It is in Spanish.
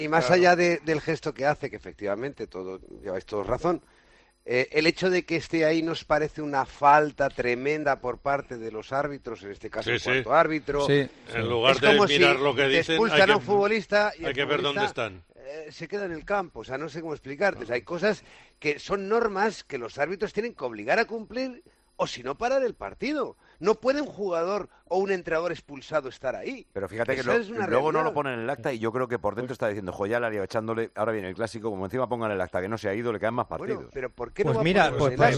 Y más allá del gesto que hace, que efectivamente lleváis todos razón, el hecho de que esté ahí nos parece una falta tremenda por parte de los árbitros, en este caso el cuarto árbitro. Sí. En lugar es de como mirar si lo que te dicen, expulsan a un futbolista y hay el que ver dónde futbolista, están. se queda en el campo. O sea, no sé cómo explicarte. O sea, hay cosas que son normas que los árbitros tienen que obligar a cumplir o si no parar el partido. No puede un jugador o un entrenador expulsado estar ahí. Pero fíjate que Esa es una luego no realidad. lo ponen en el acta y yo creo que por dentro está diciendo, joder, ya la haría echándole, ahora viene el clásico, como encima pongan el acta que no se ha ido, le quedan más partidos. Bueno, pero ¿por qué Pues no va mira, a ponerlo pues en el